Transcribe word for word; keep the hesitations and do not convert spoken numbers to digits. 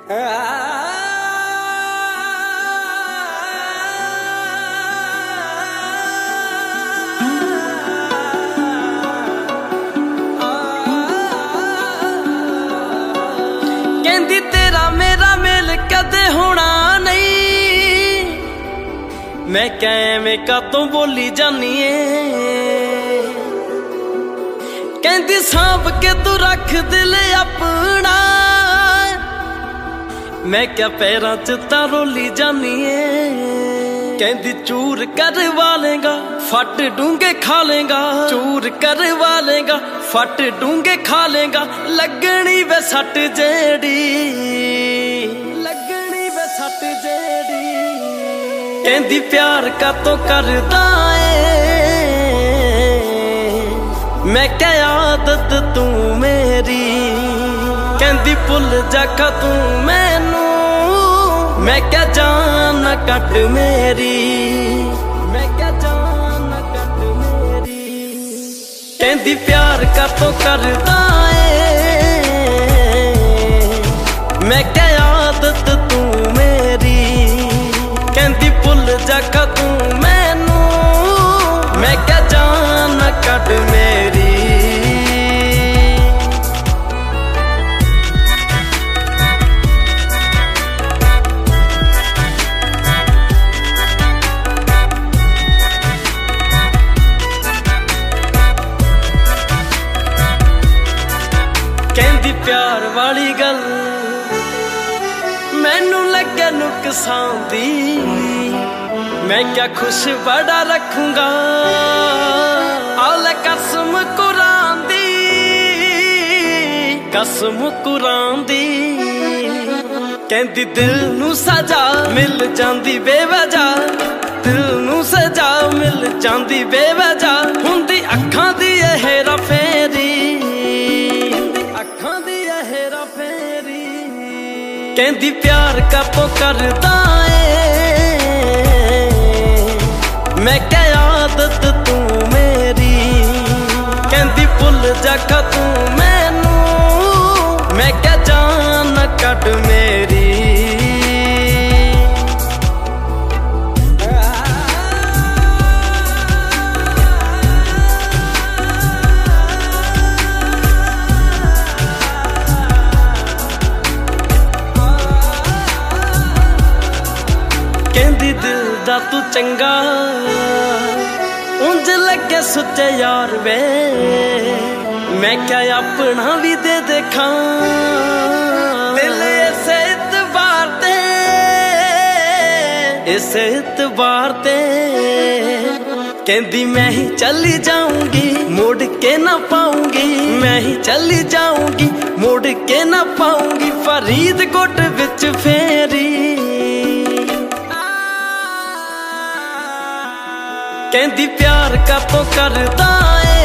कहंदी तेरा मेरा मेल कदे होना नहीं, मैं क्या एवें कातों बोली जानी है। कहंदी सांभ के तू रख दिल अपना, मैं क्या पैरां च तां रोली जानी है। कहंदी चूर करवा लेगा फट डूंगे खा लेगा, चूर करवा लेगा फट डूंगे खा लेगा, लगनी वे सट जेड़ी, लगनी वे सट जेड़ी। कहंदी प्यार का तो करदा है, मैं क्या आदत तू मेरी। कहंदी भुल जाखा तू मैनू, मैं क्या जान कट मेरी, मैं क्या जान कट मेरी। कहंदी प्यार का तो करदा है, मैं क्या आदत तू मेरी। कहंदी भुल जाखा तू मैनू, मैं क्या जान कट मेरी। कहंदी प्यार वाली गल मैनू लगे नुकसान दी, मैं क्या खुश बड़ा रखूंगा आले कसम कुरान दी, कसम कुरान दी। कहंदी दिल नू सजा मिल जांदी बेवजह, दिल नू सजा मिल जांदी बेवजह, हुंदी अखां दी हेरा फेरी, अखां दी हेरा फेरी। कहंदी प्यार का तो करदा है, मैं क्या आदत तू मेरी। कहंदी भुल जाखा तू मैनू, मैं क्या जान कट मेरी। कहंदी दिल दा तू चंगा, उंज लगे सुच्चे यार वे, मैं क्या अपना भी दे देखा दिल इस इतबार ते, इस इतबार ते। कहंदी मैं ही चली जाऊंगी मुड़ के ना पाऊंगी, मैं ही चली जाऊंगी मुड़ के ना पाऊंगी, फरीदकोट विच फेरी। कहंदी प्यार का तो करदा है,